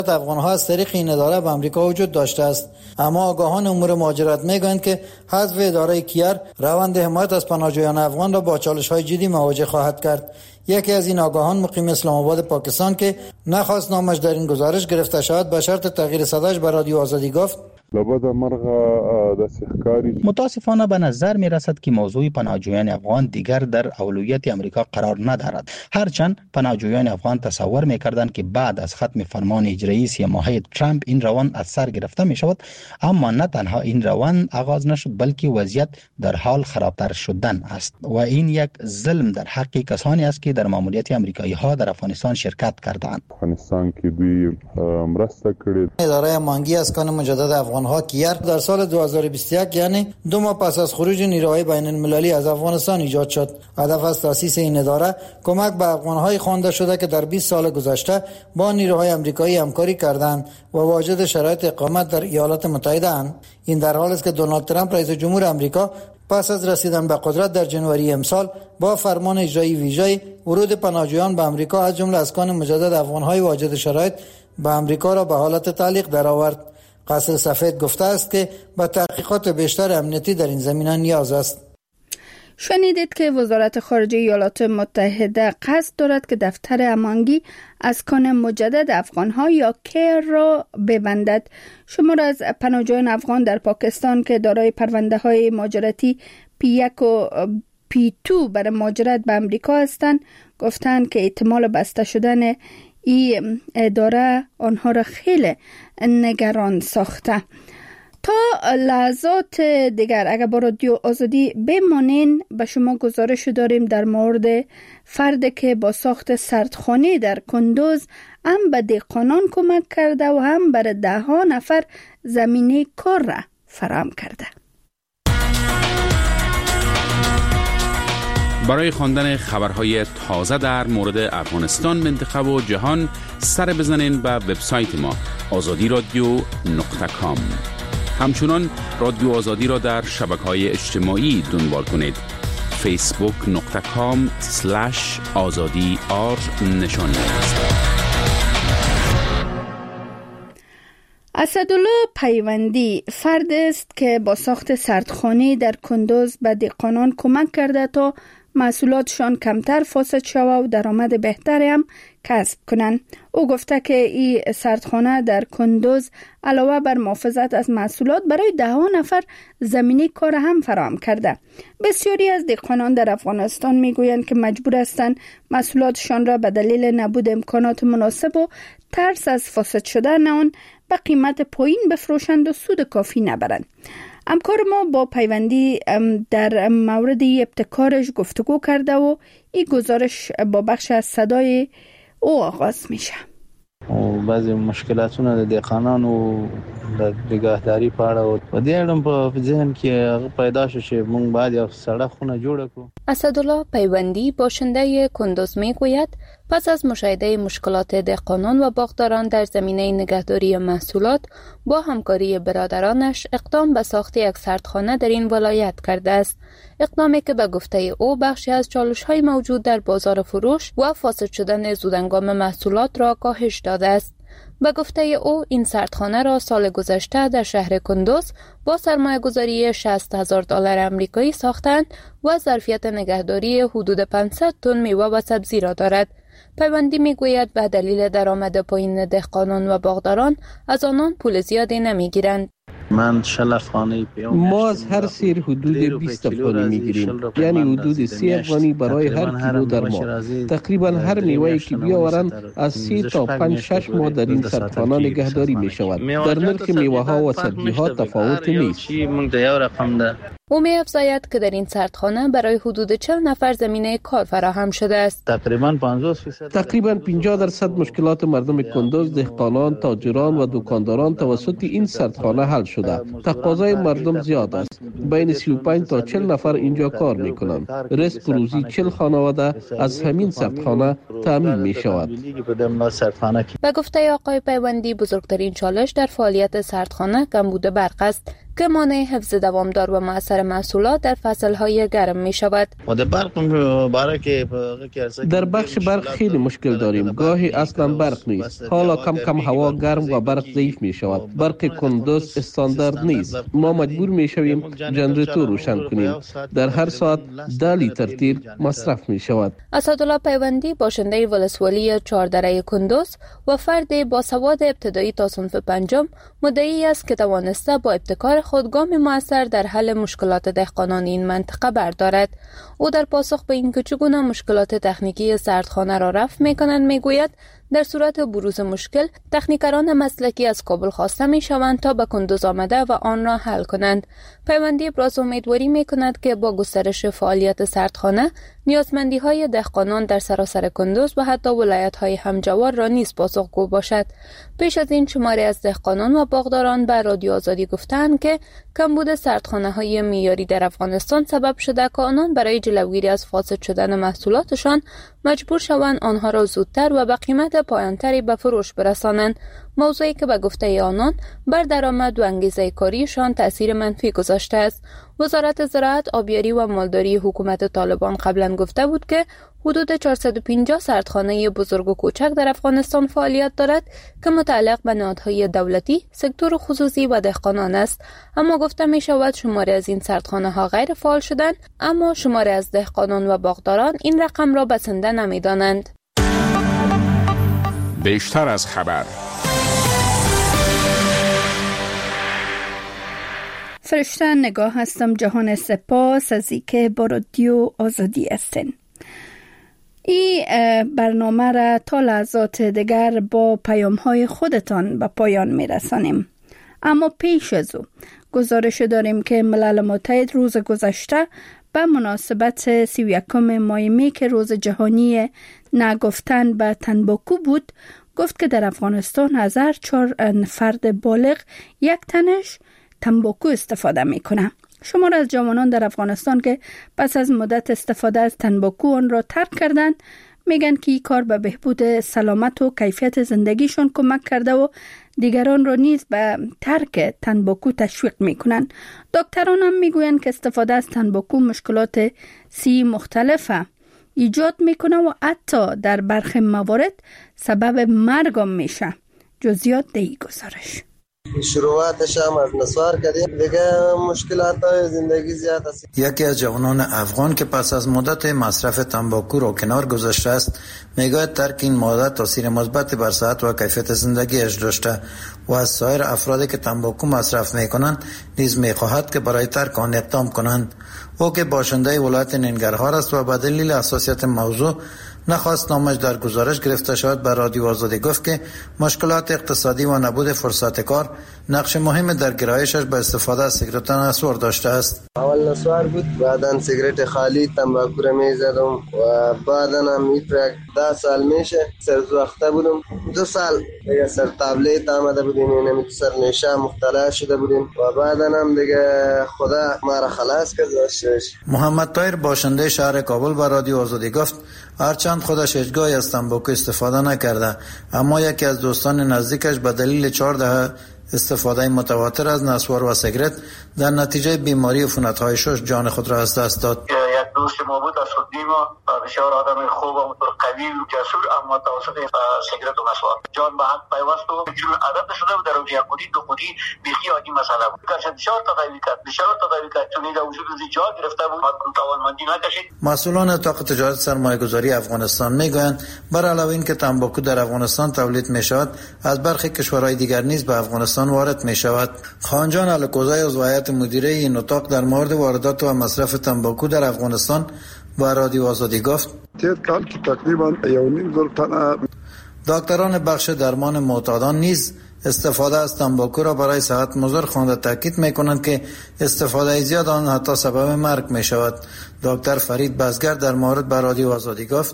افغان‌ها از طریق این اداره به آمریکا وجود داشته است، اما آگاهان امور مهاجرت میگویند که حذف اداره کیار روند حمایت از پناهجویان افغان را با چالش‌های جدی مواجه خواهد کرد. یکی از این آگاهان مقیم اسلام آباد پاکستان که نخواست نامش در این گزارش گرفته شود به شرط تغییر صداش به رادیو آزادی گفت: متاسفانه به نظر می رسد که موضوع پناهجویان افغان دیگر در اولویت امریکا قرار ندارد. هرچند پناهجویان افغان تصور می کردند که بعد از ختم فرمان اجرایی 3 ماهه ترامپ این روند از سر گرفته می شود، اما نه تنها این روند آغاز نشد بلکه وضعیت در حال خرابتر شدن است و این یک ظلم در حق کسانی است که در ماموریت امریکایی ها در افغانستان شرکت کردند. افغانستان کې دوی مرسته کړې. اداره مانگی اسکان مجدد افغان‌ها کیار در سال 2021 یعنی 2 ماه پس از خروج نیروهای بین المللی از افغانستان ایجاد شد. هدف از تأسیس این اداره کمک به افغان‌های خوانده شده که در 20 سال گذشته با نیروهای آمریکایی همکاری کردند و واجد شرایط اقامت در ایالات متحده اند. این در حالی است که دونالد ترامپ رئیس جمهور آمریکا پس از رسیدن به قدرت در جنوری امسال با فرمان اجرایی ویژه ورود پناهجویان به آمریکا از جمله اسکان مجدد افغان‌های واجد شرایط به آمریکا را به حالت تعلیق درآورد. قصر سفید گفته است که با تحقیقات بیشتر امنیتی در این زمینه نیاز است. شنیدید که وزارت خارجه ایالات متحده قصد دارد که دفتر امانگی اسکان مجدد افغان‌ها یا کیر را ببندد. شمار از پناهجویان افغان در پاکستان که دارای پرونده‌های مهاجرتی P1 و P2 برای مهاجرت به امریکا هستند گفتند که احتمال بسته شدن این اداره آنها را خیلی نگران ساخته. تا لحظات دیگر اگر با رادیو آزادی بمانین به شما گزارش داریم در مورد فردی که با ساخت سردخانه در کندوز هم به دهقانان کمک کرده و هم برای 10 نفر زمینه کار را فراهم کرده. برای خواندن خبرهای تازه در مورد افغانستان، منطقه و جهان سر بزنین به وبسایت ما azadi.radio.com. همچنان رادیو آزادی را در شبکه‌های اجتماعی دنبال کنید. facebook.com/azadi_r نشان است. اسدالله پیوندی فرد است که با ساخت سردخانه در کندوز به دهقانان کمک کرده تا محصولاتشان کمتر فاسد شود و درآمد بهتری هم کسب کنند. او گفته که این سردخانه در کندوز علاوه بر محافظت از محصولات برای 10 نفر زمینه کار هم فراهم کرده. بسیاری از دهقانان در افغانستان میگویند که مجبور هستند محصولاتشان را به دلیل نبود امکانات مناسب و ترس از فاسد شدن آن به قیمت پایین بفروشند و سود کافی نبرند. همکار ما با پیوندی در مورد ابتکارش گفتگو کرده و این گزارش با بخش از صدای او آغاز میشه. بعضی مشکلاتونه د دهقانانو د نگهداری په اړه و دې اړه په ذهن کې پیدا شو چې موږ باید یو سړه خونه جوړ کړو. اسدالله پیوندی باشنده کندوز میگوید پس از مشاهده مشکلات دهقانان و باغداران در زمینه نگهداری محصولات با همکاری برادرانش اقدام به ساخت یک سردخانه در این ولایت کرده است. اقدامی که به گفته او بخشی از چالش‌های موجود در بازار فروش و فاسد شدن زودهنگام محصولات را کاهش داده است. به گفته او این سردخانه را سال گذشته در شهر کندوز با سرمایه‌گذاری $60,000 آمریکایی ساختند و ظرفیت نگهداری حدود 500 تن میوه و سبزی را دارد. پیوندی میگوید به دلیل درآمد پایین دهقانان و باغداران از آنان پول زیادی نمیگیرند. ما از هر سیر حدود 20 افغانی میگیریم، یعنی حدود 30 افغانی برای هر کیلو در ماه. تقریبا هر میوه‌ای که بیاورند از 3 تا 5-6 ماه در این سردخانه نگهداری می شود. در نرخ میوه ها و سبزی ها تفاوتی نیست. او می افزاید که در این سردخانه برای حدود 40 نفر زمینه کار فراهم شده است. تقریبا 50% مشکلات مردم کندوز، دهقانان، تاجران و دکانداران توسط این سردخانه حل شده. تقاضای مردم زیاد است. بین 35 تا 40 نفر اینجا کار می کنند. رزق روزی 40 خانواده از همین سردخانه تامین می شود. به گفته آقای پیوندی بزرگترین چالش در فعالیت سردخانه کمبود برق است. که مانع حفظ دوامدار و مؤثر محصولات در فصل‌های گرم می‌شود. در بخش برق خیلی مشکل داریم. گاهی اصلا برق نیست. حالا کم هوا گرم و برق ضعیف می‌شود. برق کندوز استاندارد نیست. ما مجبور می‌شویم جنراتور روشن کنیم. در هر ساعت 10 لیتر تیل مصرف می‌شود. اسدالله پیوندی باشنده ولسوالی چهاردره کندوز و فرد با سواد ابتدایی تا صنف پنجم مدعی است که توانسته با ابتکار خود گام مؤثر در حل مشکلات دهقانان این منطقه بردارد. او در پاسخ به اینکه چگونه مشکلات تکنیکی سردخانه را رفع می‌کنند میگوید در صورت بروز مشکل تکنیکران مسلکی از کابل خواسته می‌شوند تا به کندوز آمده و آن را حل کنند. پیوندی ابراز امیدواری می‌کند که با گسترش فعالیت سردخانه نیازمندی‌های دهقانان در سراسر کندوز و حتی ولایت‌های همجوار را نیز پاسخگو باشد. پیش از این شماری از دهقانان و باغداران به رادیو آزادی گفتند که کمبود سردخانه‌های معیاری در افغانستان سبب شده که آنان برای جلوگیری از فاسد شدن محصولاتشان مجبور شوند آنها را زودتر و به قیمت پایانتری به فروش برسانند، موضوعی که به گفته آنان بر درآمد و انگیزه کاریشان تأثیر منفی گذاشته است. وزارت زراعت، آبیاری و مالداری حکومت طالبان قبلا گفته بود که حدود 450 سردخانه بزرگ و کوچک در افغانستان فعالیت دارد که متعلق به نهادهای دولتی، سکتور خصوصی و دهقانان است. اما گفته می شود شماری از این سردخانه ها غیر فعال شدند، اما شماری از دهقانان و باغداران این رقم را بسنده نمی دانند. بیشتر از خبر. فرشته نگاه هستم. جهان سپاس از اینکه با رادیو آزادی هستین. این برنامه را تا لحظات دیگر با پیام های خودتان به پایان می رسانیم. اما پیش از او گزارش داریم که ملل متحد روز گذشته به مناسبت 31 ماه می که روز جهانی نگفتن به تنباکو بود گفت که در افغانستان 1004 فرد بالغ یک تنش تنباکو استفاده می کنه. شمار از جوانان در افغانستان که پس از مدت استفاده از تنباکو آن را ترک کردند میگن که این کار به بهبود سلامت و کیفیت زندگیشون کمک کرده و دیگران را نیز به ترک تنباکو تشویق میکنند. دکتران هم میگویند که استفاده از تنباکو مشکلات صحی مختلفه ایجاد میکنه و حتی در برخی موارد سبب مرگ هم میشه. جزئیات در این گزارش. شروعاتش هم از نسوار کردیم، دیگه مشکلات زندگی زیاد است. یکی از جوانان افغان که پس از مدت مصرف تنباکو را کنار گذاشته است میگوید ترک این ماده تاثیر مثبت بر صحت و کیفیت زندگیش داشته و از سایر افرادی که تنباکو مصرف میکنند نیز میخواهد که برای ترک آن اقدام کنند. او که باشنده ولایت ننگرهار است و به دلیل حساسیت موضوع نخواست نامش در گزارش گرفته شود به رادیو آزادی گفت که مشکلات اقتصادی و نبود فرصت کار نقش مهم در گرایشش به استفاده از سیگارت نسوار داشته است. اول نسوار بود، بعداً سیگارت خالی تنباکو را میزدم و بعداً هم 10 سال میشه سرزوخته بودم. 2 سال دیگه سر تابلیت آمده بودیم، یعنی سر نشه مختلف شده بودیم و بعداً هم دیگه خدا ما را خلاص کرد. محمد طاهر باشنده شهر کابل به رادیو آزادی گفت هرچند خودش هیچگاهی از تنباکو استفاده نکرده اما یکی از دوستان نزدیکش به دلیل 4 دهه استفاده متواتر از نسوار و سیگارت در نتیجه بیماری عفونت‌های شش جان خود را از دست داد. یک دوست ما بود از خودیما بسیار آدم خوب و قوی و جسور، اما توسط سیگارت و نسوار جان به حق پیوست و چون عادت شده بود در اون یک خودی دو خودی بیخی عادی مسئله بود. کارش بسیار تداوی کرد چون در وجود جا گرفته بود توانمندی نکشید. مسئولان اتاق تجارت سرمایه‌گذاری افغانستان میگویند بر علاوه این که تنباکو در افغانستان تولید می‌شود از برخی کشورهای دیگر نیز به افغانستان وارد می‌شود. خانجان الکوزای از هیئت مدیره این اتاق در مورد واردات و مصرف تنباکو در افغانستان با رادیو آزادی گفت کال که تقریبا 1.5 تن دکتران بخش درمان معتادان نیز استفاده از تنباکو را برای صحت مضر خوانده تاکید می‌کنند که استفاده زیاد آن حتی سبب مرگ می‌شود. دکتر فرید بزگر در مورد با رادیو آزادی گفت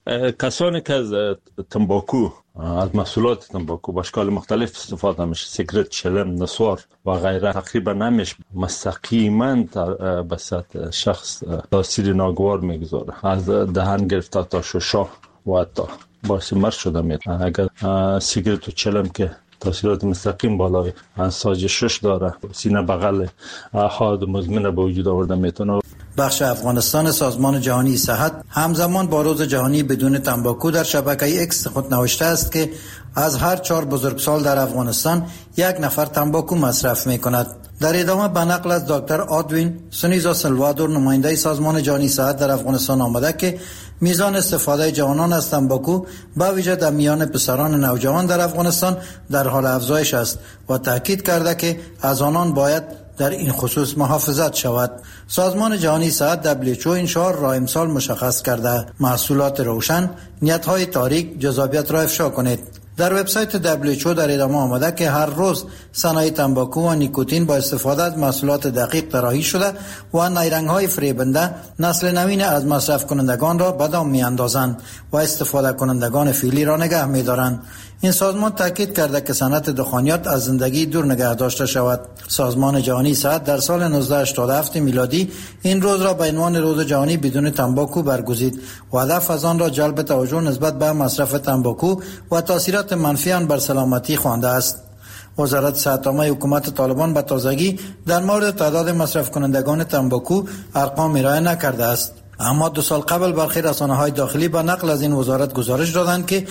کسانی که از تنباکو از محصولات تنباکو به اشکال مختلف استفاده میشه، سیگارت، چلم، نسوار و غیره، تقریبا نمیشه مستقیما به سطح شخص تاثیر ناگوار میگذاره، از دهن گرفته تا ششا و حتی باعث مرگ شده میشه. اگر سیگارت و چلم که تاثیرات مستقیم بالای ساجشش داره. سینه بغل احاد مزمن به وجود آورده میتونه. بخش افغانستان سازمان جهانی صحت همزمان با روز جهانی بدون تنباکو در شبکه اکس خود نوشته است که از هر 4 بزرگسال در افغانستان 1 نفر تنباکو مصرف می کند. در ادامه به نقل از دکتر آدوین سونیزا سلوادور نماینده سازمان جهانی صحت در افغانستان آمده که میزان استفاده جوانان از تنباکو به ویژه در میان پسران نوجوان در افغانستان در حال افزایش است و تاکید کرده که از آنان باید در این خصوص محافظت شود. سازمان جهانی صحت WHO این شعار را امسال مشخص کرده: محصولات روشن، نیت‌های تاریک، جذابیت را افشا کنید. در وبسایت WHO در ادامه آمده که هر روز صنایع تنباکو و نیکوتین با استفاده از محصولات دقیق طراحی شده و نیرنگ‌های فریبنده نسل نوین از مصرف کنندگان را به دام می‌اندازند و استفاده کنندگان فعلی را نگه می‌دارند. این سازمان تاکید کرده که صنعت دخانیات از زندگی دور نگه داشته شود. سازمان جهانی صحت در سال 1987 میلادی این روز را به عنوان روز جهانی بدون تنباکو برگزید و هدف از آن را جلب توجه نسبت به مصرف تنباکو و تاثیرات منفی آن بر سلامتی خوانده است. وزارت صحت عامه حکومت طالبان به تازگی در مورد تعداد مصرف کنندگان تنباکو ارقام ارائه نکرده است. اما 2 سال قبل برخی رسانه‌های داخلی به نقل از این وزارت گزارش دادند که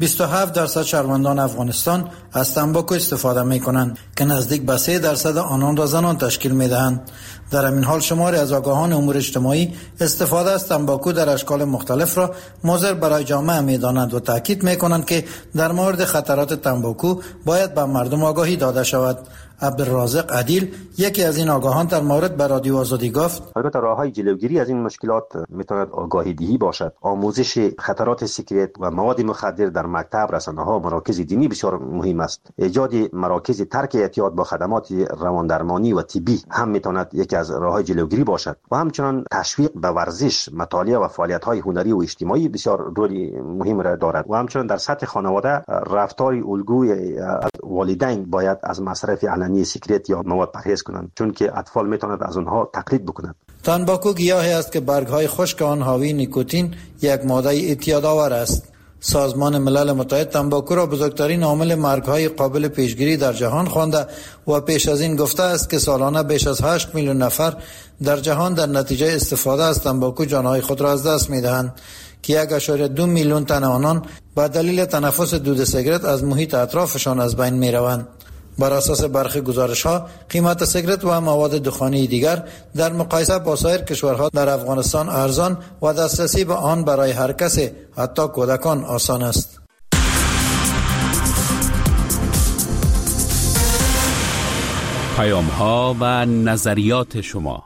27% شهروندان افغانستان از تنباکو استفاده می‌کنند که نزدیک به 3% آنان را زنان تشکیل می‌دهند. در همین حال شماری از آگاهان امور اجتماعی استفاده از تنباکو در اشکال مختلف را مضر برای جامعه می‌دانند و تاکید می‌کنند که در مورد خطرات تنباکو باید به مردم آگاهی داده شود. عبدالرازق عدیل یکی از این آگاهان در مورد به رادیو آزادی گفت: البته راه‌های جلوگیری از این مشکلات میتواند آگاهی دهی باشد. آموزش خطرات سیگارت و مواد مخدر در مکتب، رسانه‌ها و مراکز دینی بسیار مهم است. ایجاد مراکز ترک اعتیاد با خدمات رواندرمانی و طبی هم میتواند یکی از راه‌های جلوگیری باشد و همچنین تشویق به ورزش، مطالعه و فعالیت‌های هنری و اجتماعی بسیار رول مهم را دارد و همچنین در سطح خانواده رفتار الگوی والدین باید از مصرف علنی سیگارت یا مواد پرهیز کنند، چون که اطفال میتونند از آنها تقلید بکنند. تنباکو گیاهی است که برگ‌های خشک آن حاوی نیکوتین، یک ماده اعتیادآور است. سازمان ملل متحد تنباکو را بزرگترین عامل مرگ‌های قابل پیشگیری در جهان خوانده و پیش از این گفته است که سالانه بیش از 8 میلیون نفر در جهان در نتیجه استفاده از تنباکو جانهای خود را از دست می‌دهند که 1.2 میلیون تن آنان به دلیل تنفس دود سیگارت از محیط اطرافشان از بین می‌روند. بر اساس برخی گزارش‌ها قیمت سیگارت و مواد دخانی دیگر در مقایسه با سایر کشورها در افغانستان ارزان و دسترسی به آن برای هر کسی حتی کودکان آسان است. پیام‌ها و نظریات شما.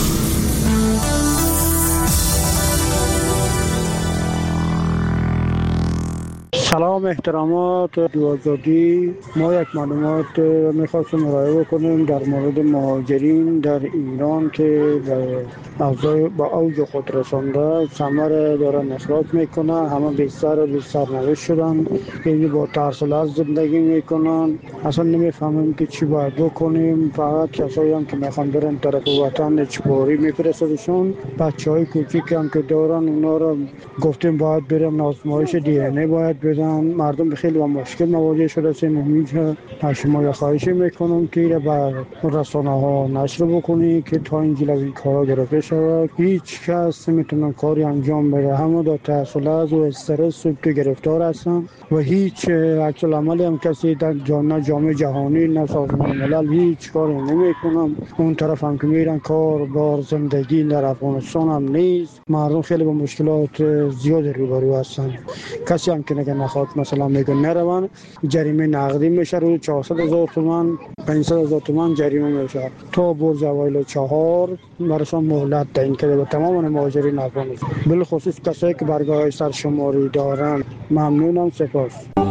سلام، احترامات آزادی. ما یک معلومات میخواستم ارائه بکنیم در مورد مهاجرین در ایران که به اوج خود رسانده، ثمر دارن اخراج میکنن، همه بیشتر سرنوشت شدن، یعنی با ترس و لرز زندگی میکنن. اصلا نمیفهمیم که چی باید بکنیم. فقط کسایی هم که میخوان برن طرف وطن اجباری میفرستادشون. بچهای کوچیک هم که دارن اونا رو گفتیم باید برن آزمایش دی ان ای باید بدن. مردم خیلی با مشکل مواجه شده هستیم. اینجا شما خواهش میکنم که به رسانه ها نشر بکنی که تا اینجا این کارا گرفته شود. هیچ کس نمیتونه کاری انجام بده، همه در تحصیلات و استرس و گرفتار هستن و هیچ عکس العملی هم کسی در جامعه جهانی نه سازمان ملل هیچ کاری نمیکنن. اون طرف هم که میرن کار بار زندگی در افغانستان هم نیست. مردم خیلی با مشکلات زیاد روبرو هستن. کسی هم که نخواد مثلا میگه نرون، جریمه نقدی میشه روی 400,000 تومان 500,000 تومان جریمه میشه تا برج اوایل 4 برشان مهلت تعیین کرده به تمام مهاجرین افغانستان، بالخصوص کسایی که برگاه سرشماری دارن. ممنونم، سپاس.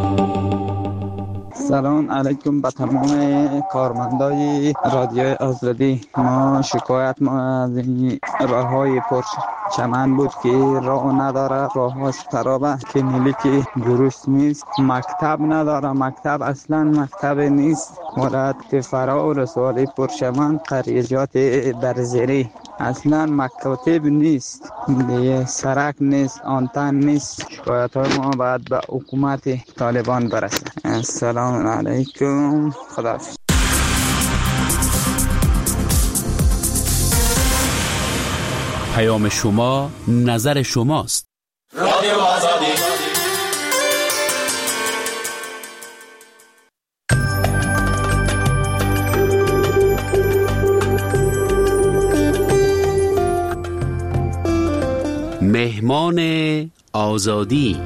سلام علیکم به تمام کارمندای رادیو آزادی. ما شکایت از این راه‌های چمن بود که راه نداره، راه‌هاش خرابه، کلینیک درست نیست، مکتب نداره، مکتب اصلا مکتب نیست، مولد فرا و رساله پرچمن، قریجات برزری اصلا مکاتب نیست، دیگه سرک نیست، آنتن نیست. شکایت های ما باید به حکومت طالبان برسه. سلام علیکم. خداحافظ. پیام شما نظر شماست. رادیو آزادی. مهمان آزادی.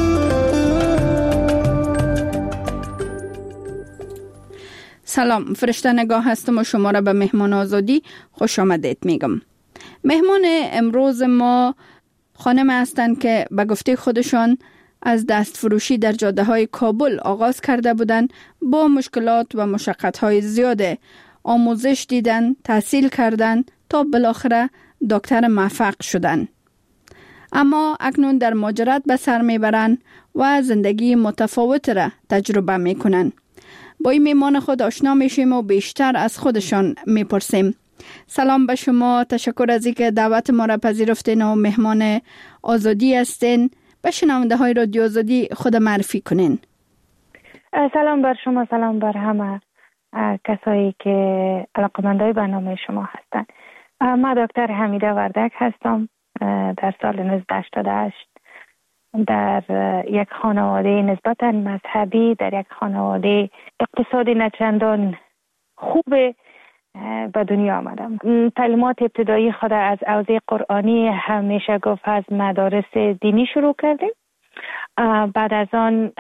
سلام، فرشته نگاه هستم و شما را به مهمان آزادی خوش آمدید میگم. مهمان امروز ما خانم هستند که به گفته خودشان از دست فروشی در جاده های کابل آغاز کرده بودند. با مشکلات و مشقت های زیاده آموزش دیدن، تحصیل کردن تا بالاخره دکتر موفق شدن. اما اکنون در مهاجرت به سر میبرند و زندگی متفاوت را تجربه میکنن. با این مهمان خود آشنا میشیم و بیشتر از خودشان میپرسیم. سلام به شما، تشکر از اینکه دعوت ما را پذیرفتین و مهمان آزادی هستین. به شنونده های رادیو آزادی خود معرفی کنین. سلام بر شما، سلام بر همه کسایی که علاقه‌مندای برنامه شما هستند. من دکتر حمیده وردک هستم. در سال 1988 در یک خانواده نسبتاً مذهبی، در یک خانواده اقتصادی نچندان خوب به دنیا آمدم. تعلیمات ابتدایی خود از حوزه قرآنی همیشه گفت از مدارس دینی شروع کردیم. بعد از آن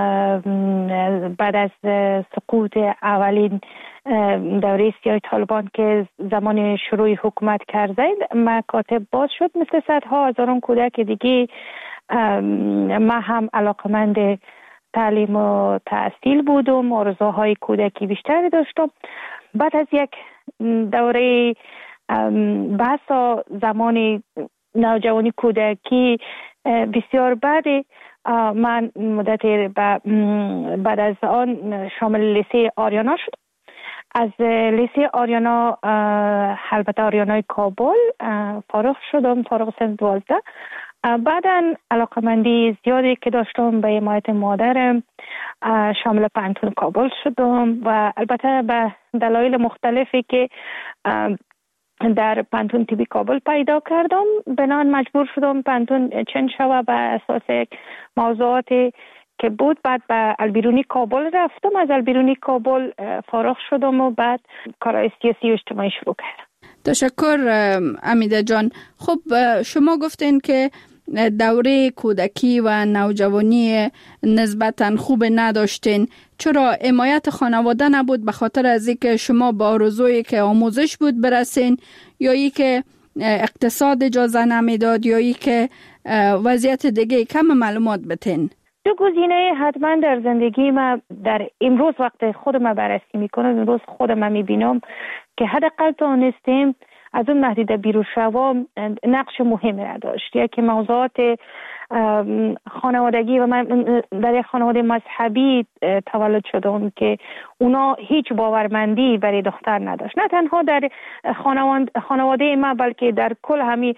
بعد از سقوط اولین دوره سیاه طالبان که زمان شروع حکومت کرده مکاتب باز شد، مثل صدها هزاران کودک دیگه ما هم علاقمند تعلیم و تحصیل بودم، آرزوهای کودکی بیشتری داشتم. بعد از یک دوره بحث زمان نوجوانی کودکی بسیار بعد من مدت بعد از آن شامل لیسه آریانا شد. از لیسه آریانا، البته آریانای کابل، فارغ شدم، فارغ سن 12. بعداً علاقمندی زیادی که داشتم به حمایت مادرم شامل پانتون کابل شدم و البته به دلایل مختلفی که در پانتون تیبی کابل پیدا کردم بنان مجبور شدم پانتون چند شوه به اساس موضوعاتی که بود. بعد به البیرونی کابل رفتم، از البیرونی کابل فارغ شدم و بعد کارهای سیاسی و اجتماعی شروع کردم. تشکر امیده جان. خب شما گفتین که دوره کودکی و نوجوانی نسبتاً خوب نداشتین. چرا حمایت خانواده نبود؟ به خاطر از اینکه شما با آرزویی که آموزش بود برسین، یا ای که اقتصاد اجازه نمیداد، یا ای که وضعیت دیگه؟ کم معلومات بتین. دو گزینه حتما در زندگی ما در امروز وقت خودم بررسی میکنم، امروز خودم میبینم که حداقل تونستیم از اون محدوده بیرون شوم نقش مهمی را داشت. یکی موضوعات خانوادگی و من در یک خانواده مذهبی تولد شدم که اونا هیچ باورمندی برای دختر نداشت، نه تنها در خانواده ما بلکه در کل همین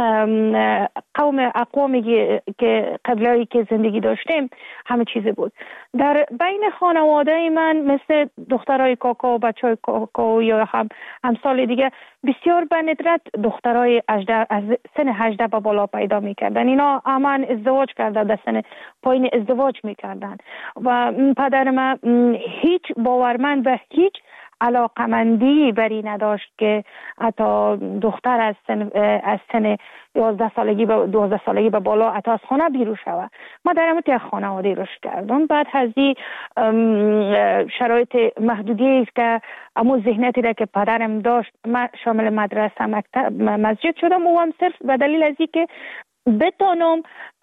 اقوامی که قبلی که زندگی داشتیم همه چیز بود. در بین خانواده من مثل دخترای کاکا و بچهای کاکا یا هم امثال دیگه بسیار به ندرت دخترای از سن 18 به بالا پیدا میکردن. اینا همان ازدواج کرده، در سن پایین ازدواج میکردن و پدر من هیچ باورمند و هیچ علاقمندی بری نداشت که حتی دختر از سن 11 سالگی به 12 سالگی به بالا حتی از خانه بیرون شود. ما در همون خانواده رشد کردم. بعد از این شرایط محدودی است که امو ذهنیتی را که پدرم داشت، من شامل مدرسه، مکتب، مسجد شدم و هم صرف به دلیل از اینکه بتونم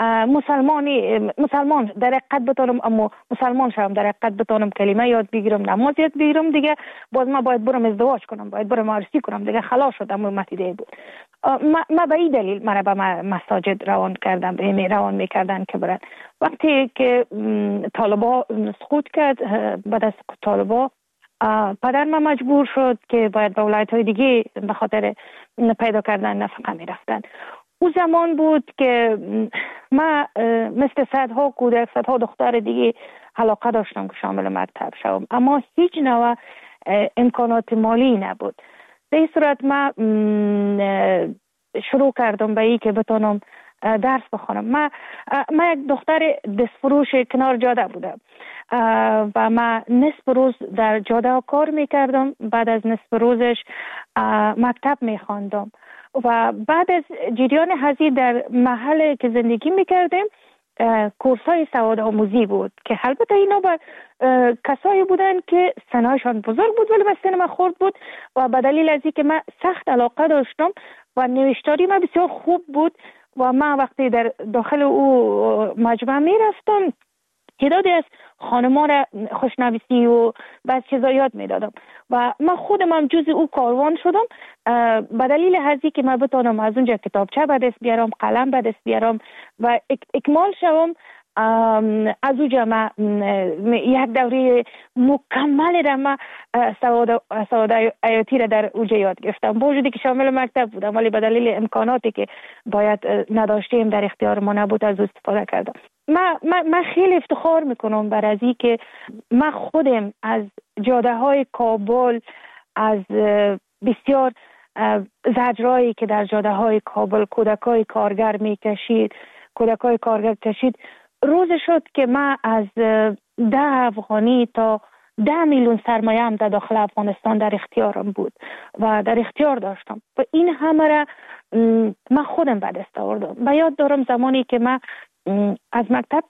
مسلمان در حقیقت بتونم، اما مسلمان شدم در حقیقت بتونم کلمه یاد بگیرم، نماز یاد بگیرم، دیگه باز ما باید برم ازدواج کنم، باید برم عروسی کنم، دیگه خلاص شدم. متیده بود. ما به این دلیل مرا به مساجد روان میکردن که برن. وقتی که طالبا سقوط کرد، بعد از طالبا پدر من مجبور شد که باید به ولایت های دیگه به خاطر پیدا کردن نفقه میرفتن. او زمان بود که من مثل صدها کودک، صدها دختر دیگه علاقه داشتم که شامل مکتب شوم، اما هیچ نوع امکانات مالی نبود. به این صورت من شروع کردم به این که بتونم درس بخونم. من یک دختر دستفروش کنار جاده بودم و من نصف روز در جاده کار میکردم، بعد از نصف روزش مکتب میخواندم و بعد از جریان هزینه در محل که زندگی میکردیم کورس های سواد آموزی بود که البته اینا با کسایی بودن که سنایشان بزرگ بود ولی سن من خرد بود و به دلیل از اینکه من سخت علاقه داشتم و نوشتاری من بسیار خوب بود و من وقتی در داخل او مجمع می رفتم تعدادی از خانمان را خوشنویسی و بعض چیزا یاد می دادم و من خودم هم جز او کاروان شدم به دلیل هزی که من بتانم از اونجا کتابچه به دست بیارم، قلم به دست بیارم و اکمال شوم. از اونجا من یک دوره مکمل را من سواد حیاتی را در اونجا یاد گرفتم، با وجودی که شامل مکتب بودم ولی به دلیل امکاناتی که باید نداشتیم در اختیار ما نبود از استفاده کردم. من خیلی افتخار میکنم بر از این که من خودم از جاده های کابل، از بسیار زجرایی که در جاده های کابل کودکای کارگر میکشید، کودکای کارگر کشید، روز شد که من از 10 افغانی تا 10 میلیون سرمایه هم در داخل افغانستان در اختیارم بود و در اختیار داشتم و این همه را من خودم به دست آوردم. و یاد دارم زمانی که من از مکتب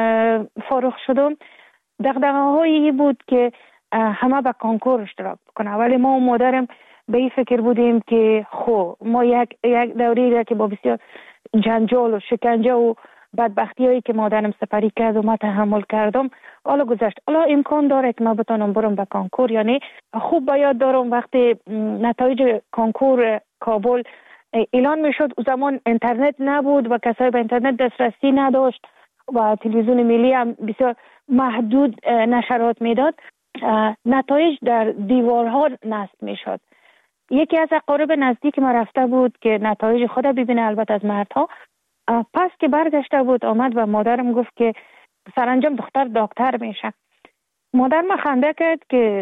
فارغ شدم دغدغه‌هایی بود که همه به کنکور اشتراک بکنه، ولی ما و مادرم به این فکر بودیم که ما یک دوری را که با بسیار جنجال و شکنجه و بدبختی هایی که مادرم سپری کرد و ما تحمل کردم حالا گذشت، حالا امکان داره که ما بتونم برم به کنکور یا نه. خوب به یاد دارم وقتی نتایج کنکور کابل اعلان میشد، او زمان اینترنت نبود و کسایی به اینترنت دسترسی نداشت و تلویزیون ملی هم بسیار محدود نشرات میداد، نتایج در دیوارها نصب میشد. یکی از اقارب نزدیک ما رفته بود که نتایج خود ببینه، البته از مردها. پس که برگشته بود آمد و مادرم گفت که سرانجام دختر دکتر میشه. مادر ما خنده کرد که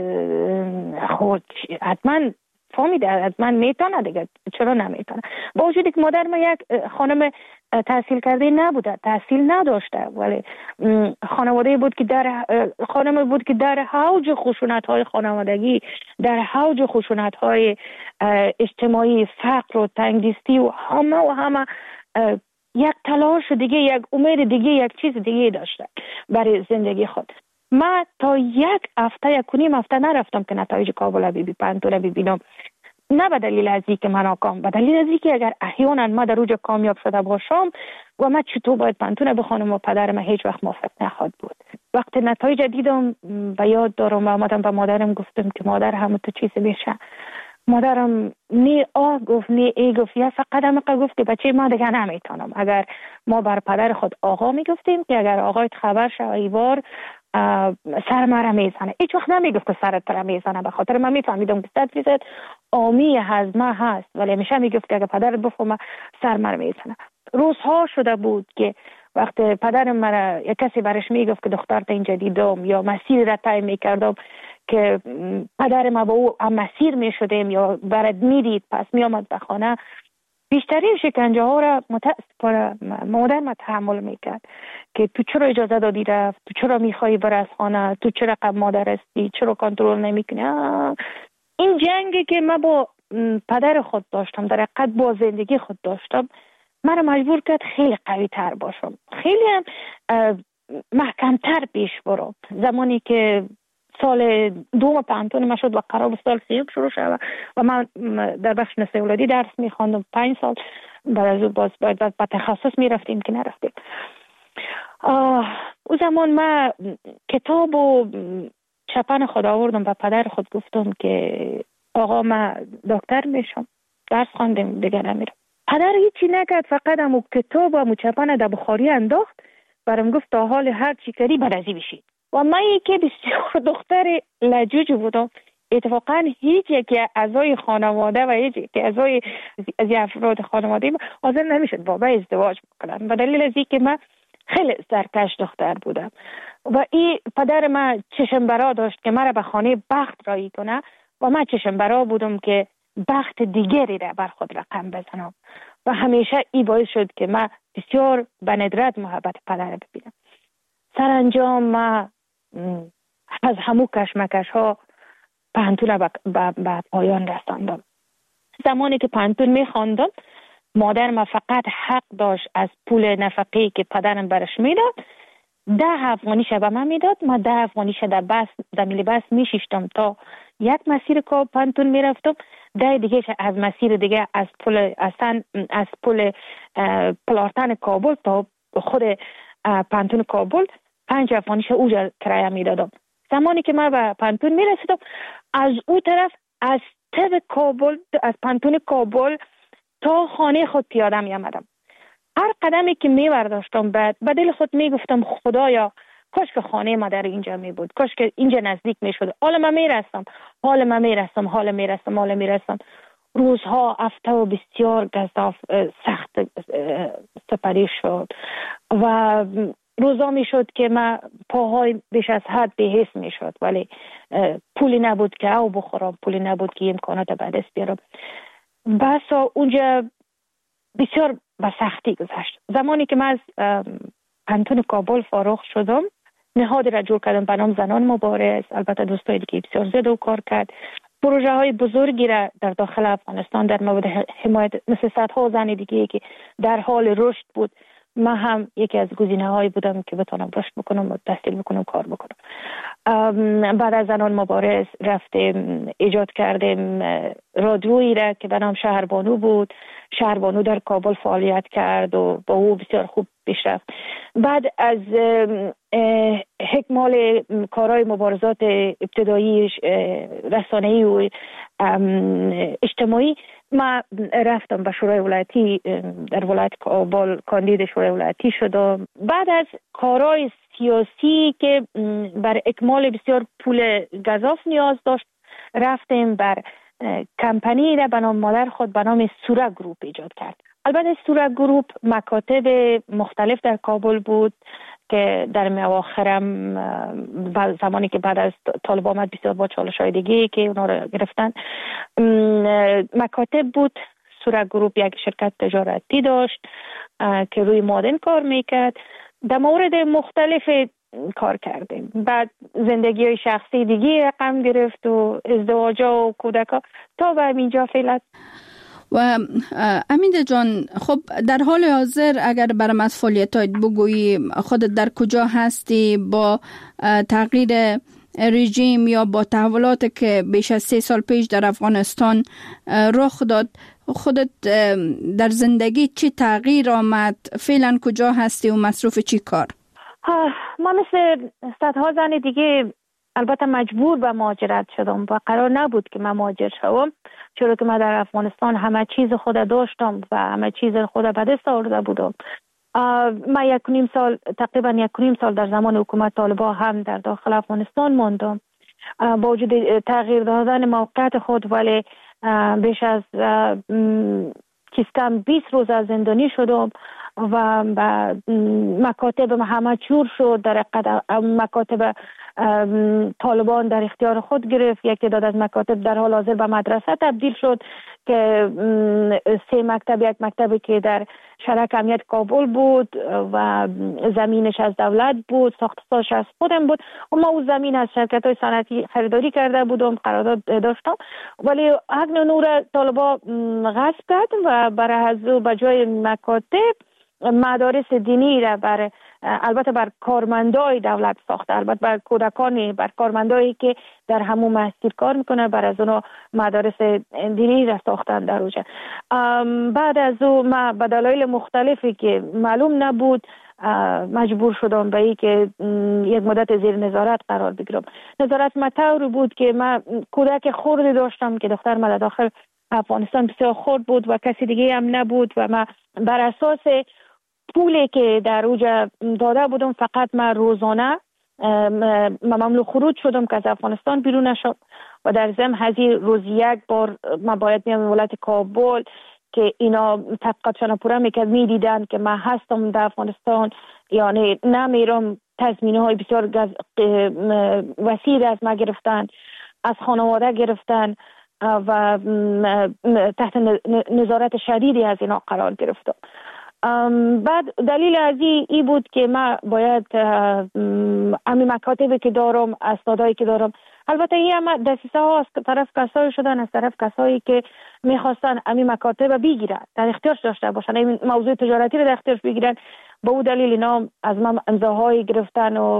خود حتما فهمیده، حتما میتونه دیگه، چرا نمیتونه؟ با وجودی که مادر ما یک خانم تحصیل کرده نبوده، تحصیل نداشته، ولی خانواده بود که خانم بود که در حوج خشونت های خانوادگی، در حوج خشونت های اجتماعی، فقر و تنگدستی و همه یک تلاش دیگه، یک امید دیگه، یک چیز دیگه داشته برای زندگی خود. من تا یک و نیم هفته نرفتم که نتایج کابل پنتون ببینم، نه به دلیل از اینکه من ناکام، به دلیل از اینکه اگر احیانا ما در اوج کامیاب شده باشم و من چطور باید پنتون بخونم و پدرم هیچ وقت موافق نخواهد بود. وقتی نتایج دیدم و یاد دارم و آمدم به مادرم گفتم که مادر همه تو چیز میشه. مادرم نی آه گفت نی ای گفت، یا فقط همه گفت که بچه ما دیگه نمیتونم. اگر ما بر پدر خود آقا میگفتیم که اگر آقایت خبر شد ایوار سر مرا میزنه، هیچ وقت نمیگفت که سرت را میزنه، به خاطر من میفهمیدم که 100% آمی هضمه هست، ولی همیشه میگفت که اگر پدرت بفهمه سر مرا میزنه. روزها شده بود که وقت پدرم مرا یک کسی برش میگفت که دخترت اینجا دیدم یا مسیر را طی میکردم که پدر ما با او هم مسیر میشدیم یا برد میدید پس میامد به خانه، بیشترین شکنجه ها را متاسفانه مادر ما تحمل میکرد که تو چرا اجازه دادی رفت، تو چرا میخوایی بر از خانه، تو چرا قبل مادر هستی، چرا کنترل نمیکنی. این جنگی که من با پدر خود داشتم، در حقیقت با زندگی خود داشتم، من مجبور کرد خیلی قوی تر باشم، خیلی هم محکمتر پیش برم. زمانی که سال دوم پانتون ما شد و قرار سال سیوم شروع شد و من در بخش نسل اولادی درس میخواندم 5 سال، بعد از اون باز باید به تخصص میرفتیم که نرفتیم. او زمان من کتاب و چپن خود آوردم و پدر خود گفتم که آقا من دکتر میشم، درس خواندم دیگه نمیرم. پدر هیچی نکرد، فقط همو کتاب و همو چپن در بخاری انداخت، برام گفت تا حال هر چی کردی برازی بشید. و من که بسیار دختر لجوج بودم، اتفاقا هیچ یکی اعضای خانواده و هیچ یکی اعضای از افراد خانواده حاضر نمیشد با من ازدواج بکنن، به دلیل از اینکه من خیلی سرکش دختر بودم و این پدر من چشم برا داشت که مرا به خانه بخت رایی کنه و من چشم برا بودم که بخت دیگری را بر خود رقم بزنم و همیشه این باعث شد که من بسیار به ندرت محبت پدر ببینم. سرانجام من از همو کشمکش ها پانتون به پایان رساندم. زمانی که پانتون میخواندم مادر ما فقط حق داشت از پول نفقه‌ای که پدرم برش میداد 10 افغانیش به من میداد. ما 10 افغانیش در میلی بس میشیشتم تا یک مسیر که پانتون میرفتم، 10 دیگه از مسیر دیگه از پل پلارتن کابل تا خود پانتون کابل 5 افغانیش اوجا کرایه میدادم. زمانی که من به پانتون میرسیدم از او طرف از طب کابل، از پانتون کابل تا خانه خود پیاده می آمدم. هر قدمی که می برداشتم به دل خود می گفتم خدایا کاش که خانه ما در اینجا می بود، کاش که اینجا نزدیک می شد. حالا من می رسم. روزها هفته و بسیار گزاف سخت سپری شد و روزا می شد که من پاهای بیش از حد بی‌حس می شد، ولی پولی نبود که او بخورم، پولی نبود که امکانات به دست بیارم. بسا اونجا بسیار به سختی گذشت. زمانی که من از پانتون کابل فارغ شدم نهادی را جور کردم به نام زنان مبارز. البته دوستای دیگه بسیار زیاد کار کرد. پروژه های بزرگی را در داخل افغانستان در مورد حمایت مثل صدها زن دیگه که در حال رشد بود، من هم یکی از گزینه هایی بودم که بتونم رشد بکنم و تحصیل بکنم، کار بکنم. بعد از زنان مبارز رفتیم ایجاد کردیم رادیویی را که به نام شهربانو بود. شهربانو در کابل فعالیت کرد و با او بسیار خوب پیش رفت. بعد از حکمال کارهای مبارزات ابتدایی رسانه‌ای و اجتماعی ما رفتم به شورای ولایتی در ولایت کابل کاندید شورای ولایتی شدم. بعد از کارهای سیاسی که بر اکمال بسیار پول گزاف نیاز داشت رفتیم بر کمپانی را به نام مادر خود به نام سوره گروپ ایجاد کرد. البته سوره گروپ مکاتب مختلف در کابل بود که در اواخرم زمانی که بعد از طالب آمد بسیار با چالش‌های دیگه که اونا رو گرفتن مکاتب بود. سوره گروپ یک شرکت تجارتی داشت که روی معادن کار میکرد. در مورد مختلف کار کردیم. بعد زندگی های شخصی دیگه رقم گرفت و ازدواجا و کودکا تا به اینجا فعلا. و امیده جان، خب در حال حاضر اگر برام از فعالیتات بگویی خودت در کجا هستی با تغییر رژیم یا با تحولاتی که بیش از 3 سال پیش در افغانستان رخ داد، خودت در زندگی چی تغییر آمد؟ فعلا کجا هستی و مصروف چی کار؟ ما مثل صدها زن دیگه البته مجبور به مهاجرت شدم و قرار نبود که من مهاجر شوم، چرا که من در افغانستان همه چیز خود داشتم و همه چیز خود به دست آورده بودم. من تقریبا 1.5 سال در زمان حکومت طالبان هم در داخل افغانستان ماندم با وجود تغییر دادن موقعیت خود، ولی بیش از کم 20 روز از زندانی شدم و مکاتب همه چور شد. در مکاتب طالبان در اختیار خود گرفت. یکی داد از مکاتب در حال حاضر به مدرسه تبدیل شد که 3 مکتب، یک مکتبی که در شرک امنیت کابل بود و زمینش از دولت بود، ساختش از خودم بود و ما او زمین از شرکت های صنعتی خریداری کرده بودم، قرارداد داشتم، ولی حق نور طالبان غصب کرد و برای از به جای مکاتب مدارس دینی را البته بر کارمندای دولت ساخته، البته بر کودکانی، بر کارمندایی که در همون مسیر کار میکنه، بر از اونها مدارس دینی را ساختن در اوجه. بعد از اون ما به دلایل مختلفی که معلوم نبود مجبور شدم به این که یک مدت زیر نظارت قرار بگیرم. نظارت مطوری بود که من کودک خردی داشتم که دختر من داخل افغانستان بسیار خرد بود و کسی دیگه هم نبود و من بر اساس پولی که در اوجا داده بودم فقط من روزانه ممنوع خروج شدم که از افغانستان بیرون نشم و در ضمن هزی روز یک بار ما باید میام ولایت کابل که اینا تحقیقاتشان پورا میکرد، میدیدن که من هستم در افغانستان، یعنی نمیرم. تضمینه های بسیار وسیع از ما گرفتن، از خانواده گرفتن و تحت نظارت شدیدی از اینا قرار گرفتم. بعد دلیل از این بود که ما باید امی مکاتبی که دارم، اسنادایی که دارم، البته این هم دسیسه ها از طرف کسایی شدن، از طرف کسایی که میخواستن امی مکاتب بگیرن، در اختیارش داشته باشن، این موضوع تجارتی رو در اختیارش بگیرن. به اون دلیل اینا از من امضاهایی گرفتن و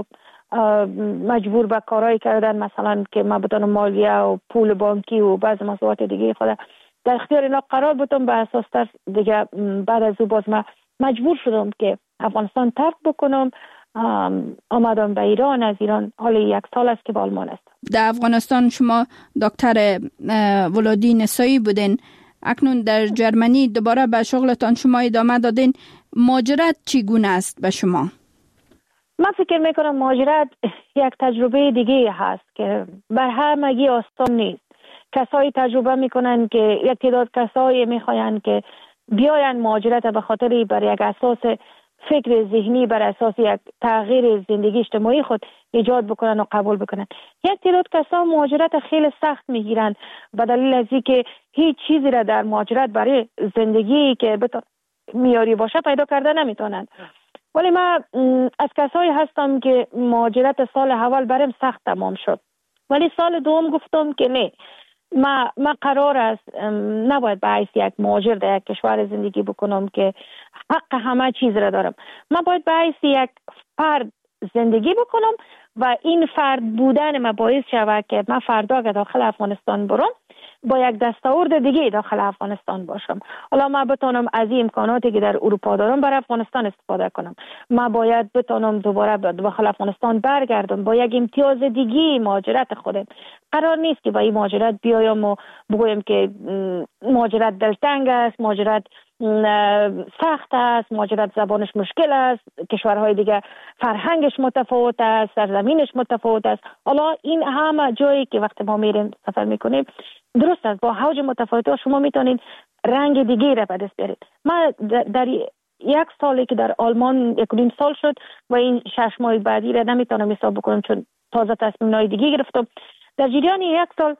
مجبور به کارهایی کردن، مثلا که من بتونم مالیه و پول بانکی و بعض مسئولیت دیگه خود در اختیار اینا قرار بدم. به اساس تر دیگه بعد از او باز من مجبور شدم که افغانستان ترک بکنم. آمدم به ایران. از ایران حالا 1 سال است که به آلمان است. در افغانستان شما دکتر ولادی نسایی بودین، اکنون در جرمنی دوباره به شغلتان شما ادامه دادین. مهاجرت چگونه است به شما؟ من فکر میکنم مهاجرت یک تجربه دیگه هست که بر همگی آسان نیست. کسایی تجربه میکنن که یک تعداد کسایی میخواین که بیاین مهاجرت به خاطر بر یک اساس فکر ذهنی، بر اساس یک تغییر زندگی اجتماعی خود ایجاد بکنن و قبول بکنن. یک تعداد کسا مهاجرت خیلی سخت میگیرن به دلیل از اینکه هیچ چیزی را در مهاجرت برای زندگی که میاری باشه پیدا کرده نمیتونن. ولی من از کسایی هستم که مهاجرت سال اول برام سخت تمام شد، ولی سال دوم گفتم که نه، من قرار است نباید به حیث یک مهاجر در یک کشور زندگی بکنم که حق همه چیز را دارم. من باید به حیث یک فرد زندگی بکنم و این فرد بودن من باعث شود که من فردا که داخل افغانستان برم با یک دستاورد دیگه داخل افغانستان باشم. حالا من بتونم از این امکاناتی که در اروپا دارم برای افغانستان استفاده کنم. من باید بتونم دوباره داخل افغانستان برگردم با یک امتیاز دیگه مهاجرت خودم. قرار نیست که با این مهاجرت بیایم و بگویم که مهاجرت دلتنگ است، مهاجرت سخت است، مهاجرت زبانش مشکل است، کشورهای دیگه فرهنگش متفاوت است، سرزمینش متفاوت است. حالا این همه جایی که وقتی ما میریم سفر میکنیم درست است، با حوج متفاوت شما میتونید رنگ دیگه را به دست بیارید. من در 1 سالی که در آلمان 1.5 سال شد و این 6 ماه بعدی را نمیتونم حساب بکنم چون تازه تصمیم‌های دیگه گرفتم. در جریان 1 سال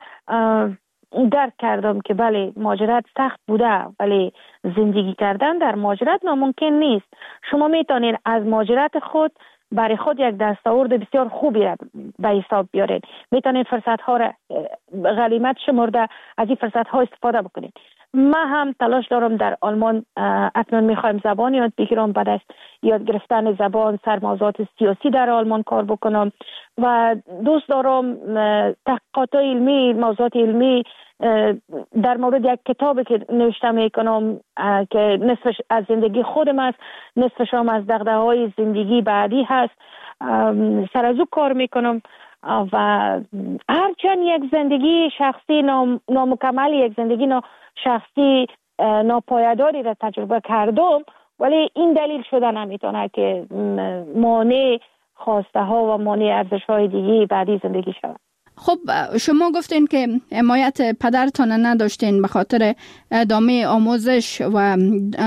درک کردم که بله مهاجرت سخت بوده، ولی زندگی کردن در مهاجرت ناممکن نیست. شما میتونید از مهاجرت خود برای خود یک دستاورد بسیار خوبی را به حساب بیارید. میتونید فرصت ها را غنیمت شمرده از این فرصت ها استفاده بکنید. من هم تلاش دارم در آلمان اکنون میخوایم زبان یاد بگیرم، بعد از یاد گرفتن زبان سر موضوعات سیاسی در آلمان کار بکنم و دوست دارم تحقیقات علمی، موضوعات علمی در مورد یک کتابی که نوشته میکنم که نصفش از زندگی خودم است، نصفش هم از دغدغه‌های زندگی بعدی هست، سر از او کار میکنم و هرچند یک زندگی شخصی نامکمل، یک زندگی شخصی ناپایداری را تجربه کردم، ولی این دلیل شده نمیتونه که مانع خواسته ها و مانع ارزش های دیگه بعدی زندگی شود. خب شما گفتین که حمایت پدرتان نداشتین به خاطر ادامه آموزش و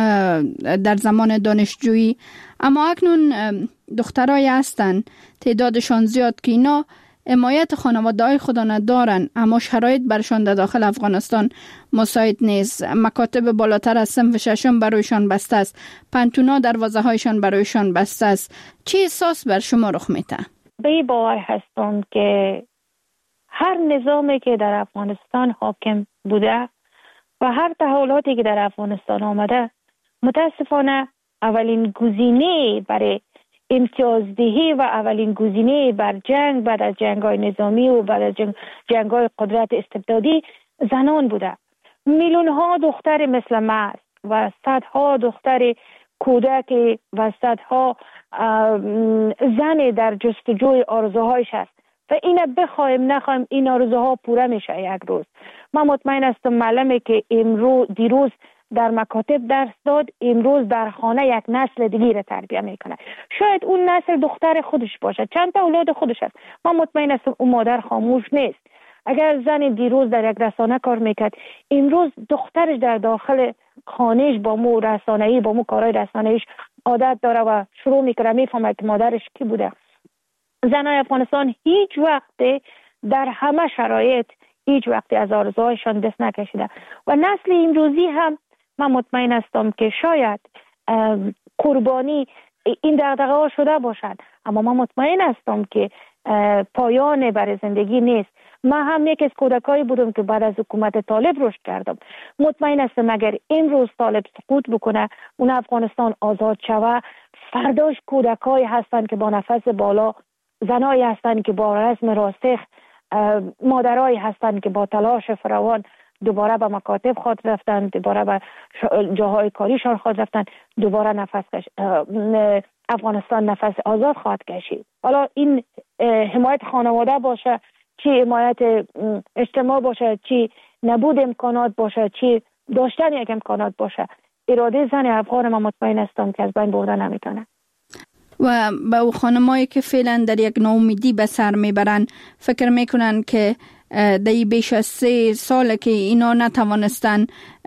در زمان دانشجویی، اما اکنون دخترای هستن تعدادشان زیاد که اینا حمایت خانواده‌های خود ندارن، اما شرایط برشان در داخل افغانستان مساعد نیست. مکاتب بالاتر از صنف 6 برایشان بسته است، پنتونا دروازه‌هایشان برایشان بسته است. چه احساس بر شما رخ میده؟ به باور هستم که هر نظامی که در افغانستان حاکم بوده و هر تحولاتی که در افغانستان آمده، متاسفانه اولین گزینه برای امتیازدهی و اولین گزینه بر جنگ بعد از جنگ‌های نظامی و بعد از جنگ‌های قدرت استبدادی زنان بوده. میلیون‌ها دختر مثل من و صدها دختر کودک و صدها زن در جستجوی آرزوهایش است و اینه بخوایم نخوایم این آرزوها پوره میشه یک روز. من مطمئن هستم معلمی که دیروز در مکاتب درس داد، امروز در خانه یک نسل دیگه را تربیت میکنه. شاید اون نسل دختر خودش باشه، چند تا اولاد خودش هست. من مطمئن هستم اون مادر خاموش نیست. اگر زن دیروز در یک رسانه کار میکرد، امروز دخترش در داخل خانهش با مو رسانه‌ای، با مو کارهای رسانه‌ایش عادت داره و شروع میکنه میفهمه که مادرش کی بوده. زنای افغانستان هیچ وقت در همه شرایط هیچ وقت از آرزوهایشان دست نکشیده و نسل امروزی هم من مطمئن هستم که شاید قربانی این دغدغه ها شده باشد، اما من مطمئن هستم که پایان برای زندگی نیست. من هم یک از کودکایی بودم که بعد از حکومت طالب رشد کردم. مطمئن هستم اگر امروز طالب سقوط بکنه، اون افغانستان آزاد شود، فرداش کودکایی هستند که با نفس بالا، زنایی هستند که با رسم راسخ، مادرایی هستند که با تلاش فراوان دوباره به مکاتب خود رفتن، دوباره به جاهای کاریشان خود رفتن، دوباره افغانستان نفس آزاد خواهد کشید. حالا این حمایت خانواده باشه، چی حمایت اجتماع باشه، چی نبود امکانات باشه، چی داشتن یک امکانات باشه، اراده زن افغان من مطمئن هستم که از بین برده نمیتونه. و با او خانمایی که فعلا در یک ناامیدی به سر میبرن، فکر میکنن که در بیش از 3 سال که اینا نتوانستن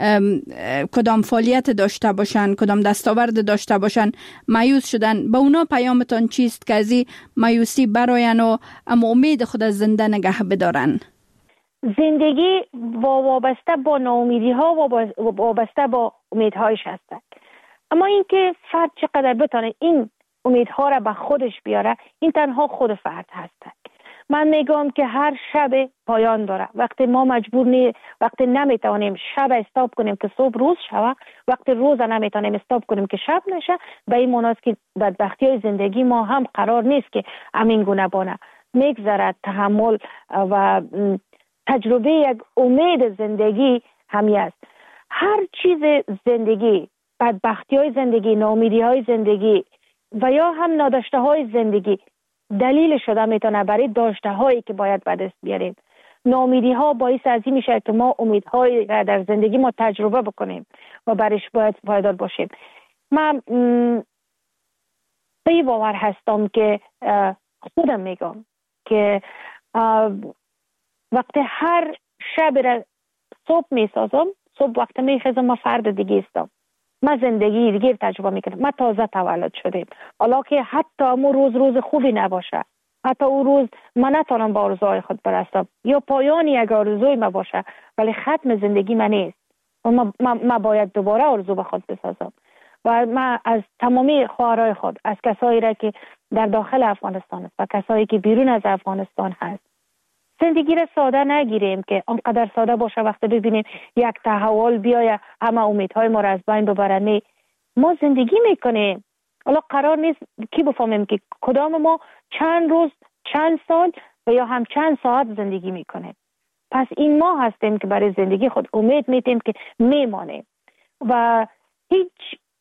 کدام فعالیت داشته باشن، کدام دستاورد داشته باشن، مایوس شدن. با اونا پیامتان چیست که از این مایوسی براین و اما امید خود از زنده نگه بدارن؟ زندگی وابسته با ناامیدی ها و وابسته با امیدهایش هست، اما اینکه فرد چقدر بتونه این امیدها را به خودش بیاره، این تنها خود فرد هست. من میگم که هر شب پایان داره. وقتی ما وقتی نمیتونیم شب استاپ کنیم که صبح روز شوه، وقتی روز نمیتونیم استاپ کنیم که شب نشه، به این معنی است که بدبختی های زندگی ما هم قرار نیست که همین گونه بانه. میگذرد تحمل و تجربه یک امید زندگی همی است. هر چیز زندگی، بدبختی های زندگی، ناامیدی های زندگی و یا هم ناداشته های زندگی دلیل شده میتونه برای داشته هایی که باید به دست بیاریم. ناامیدی ها باعث از این میشه که ما امیدهایی را در زندگی ما تجربه بکنیم و برایش باید پایدار باشیم. من به باور هستم که خودم میگم که وقتی هر شب را صبح میسازم، صبح وقتی میخیزم ما فرد دیگه استم، ما زندگی دیگه تجربه میکنم. ما تازه تولد شدیم، حالا که حتی امو روز خوبی نباشه، حتی او روز من نتونم با آرزوهای خود برسم یا پایان یک آرزوی ما باشه، ولی ختم زندگی من نیست و ما باید دوباره آرزو به خود بسازم. و من از تمامی خواهرای خود، از کسایی را که در داخل افغانستان است و کسایی که بیرون از افغانستان هست، زندگی را ساده نگیریم که آنقدر ساده باشه وقتی ببینیم یک تحول بیاید همه امیدهای ما را از بین ببرن. ما زندگی میکنیم، حالا قرار نیست کی بفهمیم که کدام ما چند روز، چند سال و یا هم چند ساعت زندگی میکنیم. پس این ما هستیم که برای زندگی خود امید میتیم که میمانیم و هیچ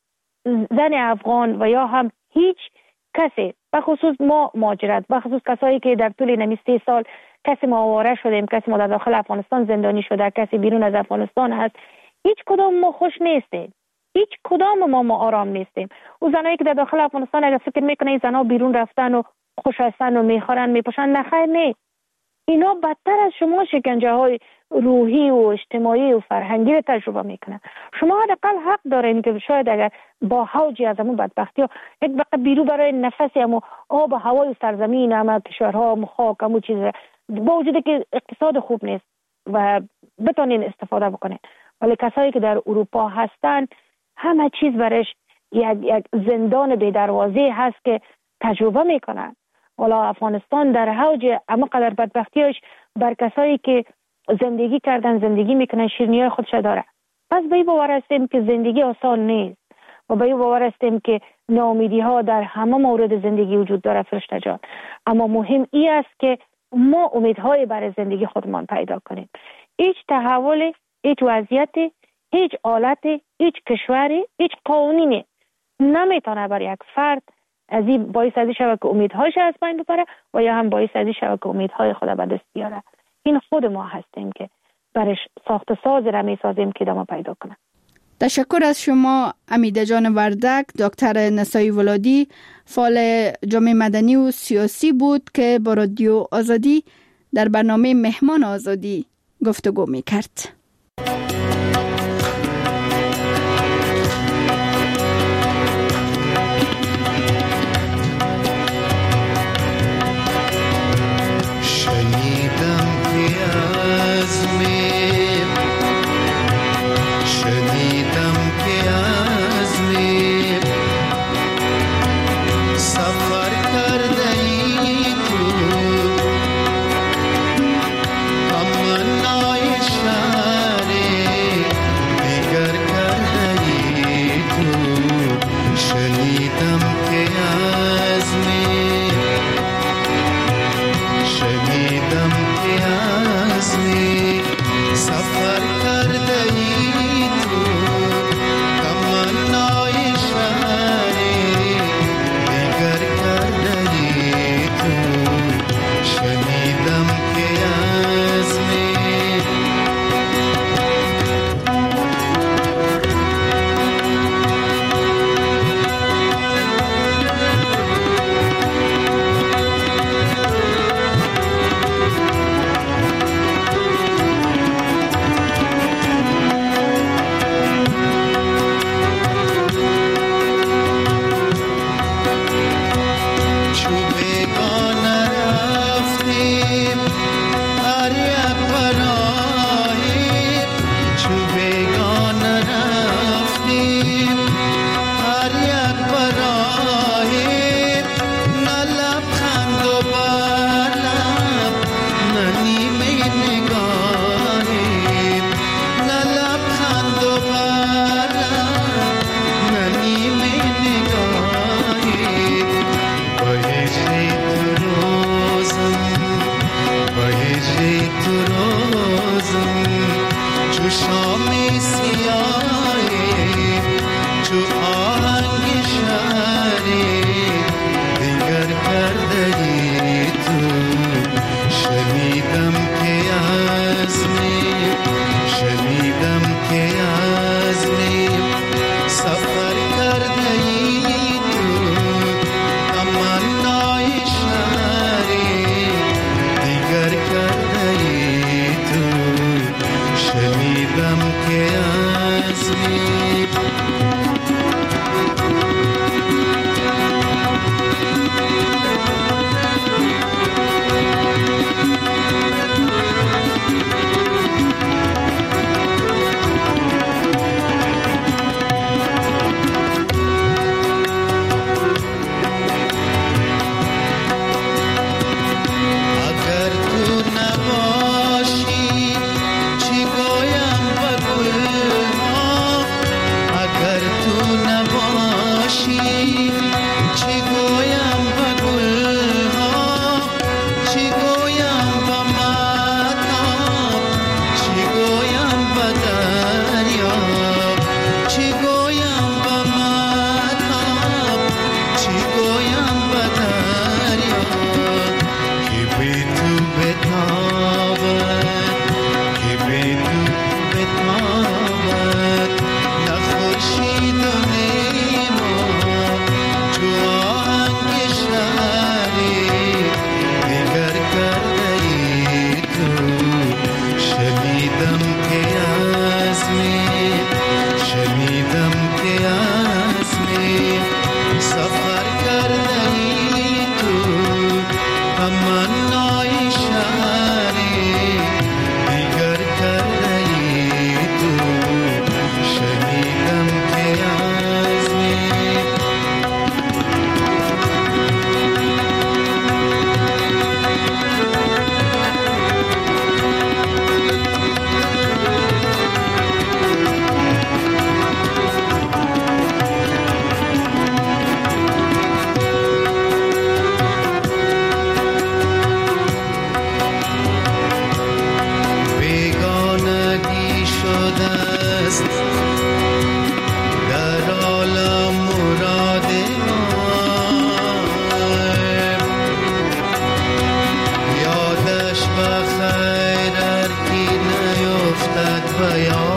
زن افغان و یا هم هیچ کسی، بخصوص ما مهاجرت، بخصوص کسایی که در طول نمی 3 سال کسی ما آواره شدیم، کسی ما در داخل افغانستان زندانی شده، کسی بیرون از افغانستان هست، هیچ کدام ما خوش نیستیم، هیچ کدام ما آرام نیستیم. او زنایی که در داخل افغانستان اگر فکر میکنه این زنا بیرون رفتن و خوش هستن و میخورن میپوشن، نخیر نه، اینا بدتر از شما شکنجه های روحی و اجتماعی و فرهنگی رو تجربه میکنن. شما حداقل حق دارین که شاید اگر با حوجی از همون بدبختی ها یک بقیه بیرو برای نفسی همون آب و هوای و سرزمین همه کشورها و خاک همون چیز با وجود که اقتصاد خوب نیست و بتونین استفاده بکنین، ولی کسایی که در اروپا هستن همه چیز برش یک زندان بی دروازه هست که تجربه میکنن. والا افغانستان در حوج اما قدر بدبختیش بر کسایی که زندگی کردن، زندگی میکنن، شیرینی‌های خودش داره. پس به این باور هستیم که زندگی آسان نیست و به این باور هستیم که ناامیدی ها در همه مورد زندگی وجود داره فرشته جان، اما مهم این است که ما امیدهای برای زندگی خودمان پیدا کنیم. هیچ تحول، هیچ وضعیت، هیچ حالت، هیچ کشوری، هیچ قانونی نمیتونه برای یک فرد از این باعث ازی شود که امیدهایش از بین ببره و یا هم باعث ازی شود که امیدهای خود به دست بیاره. این خود ما هستیم که برش ساخت ساز را میسازیم که دما پیدا کنه. تشکر از شما امیده جان وردک. دکتر نسایی ولادی فعال جامعه مدنی و سیاسی بود که با رادیو آزادی در برنامه مهمان آزادی گفتگو می‌کرد. یادش بخیر ار کی نیفتد بیان